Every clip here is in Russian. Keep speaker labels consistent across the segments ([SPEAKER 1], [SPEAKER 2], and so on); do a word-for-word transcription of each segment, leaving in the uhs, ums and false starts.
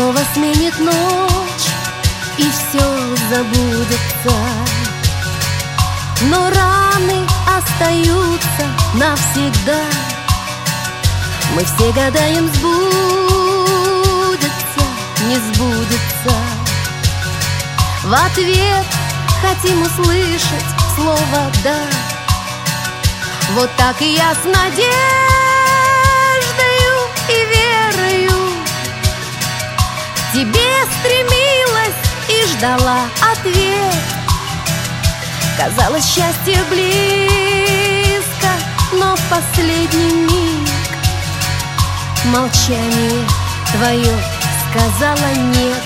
[SPEAKER 1] снова сменит ночь, и все забудется. Но раны остаются навсегда. Мы все гадаем, сбудется, не сбудется. В ответ хотим услышать слово «да». Вот так и я с надеждою и верою к тебе стремилась и ждала ответ. Казалось, счастье близко, но в последний миг молчание твое сказала нет.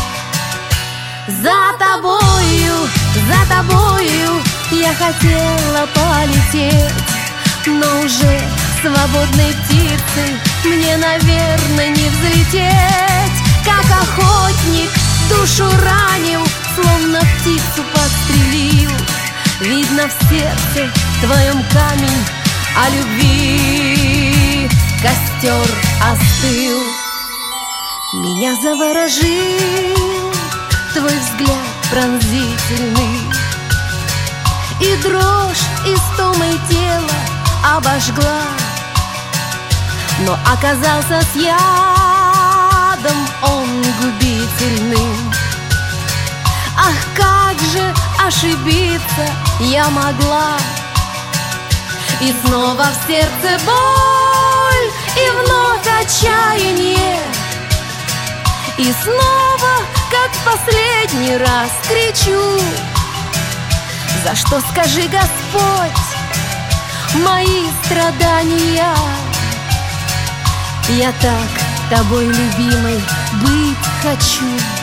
[SPEAKER 1] За тобою, за тобою я хотела полететь, но уже свободной птицей мне, наверное, не взлететь. Как охотник душу ранил, словно птицу подстрелил. Видно в сердце твоем камень, а любви костер остыл. Меня заворожил твой взгляд пронзительный, и дрожь истомой тела обожгла. Но оказался с ядом он губительным. Ах, как же ошибиться я могла! И снова в сердце боль, и вновь отчаяние. И снова, как в последний раз, кричу: за что, скажи, Господь, мои страдания? Я так тобой, любимой, быть хочу.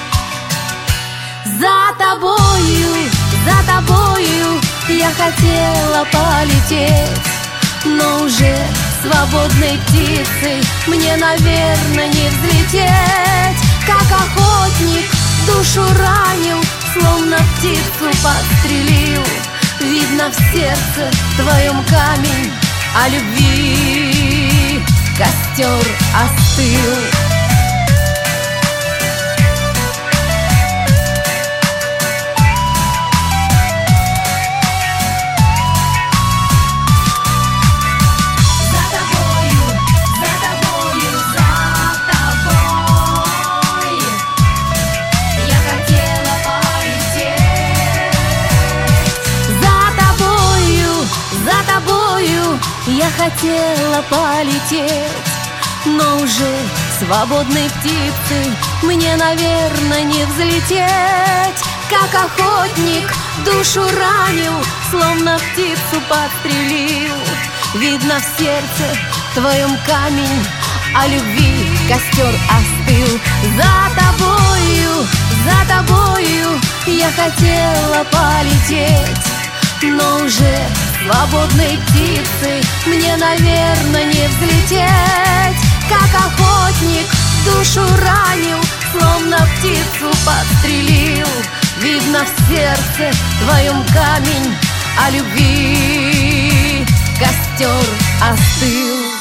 [SPEAKER 1] За тобою, за тобою я хотела полететь, но уже свободной птицей мне, наверное, не взлететь. Как охотник душу ранил, словно птицу подстрелил. Видно в сердце твоем камень, а любви костер остыл. Я хотела полететь, но уже свободной птицей мне, наверное, не взлететь. Как охотник душу ранил, словно птицу подстрелил. Видно в сердце твоем камень, а любви костер остыл. За тобою, за тобою я хотела полететь, но уже свободной птицей мне, наверное, не взлететь. Как охотник душу ранил, словно птицу подстрелил. Видно в сердце твоем камень, а любви костер остыл.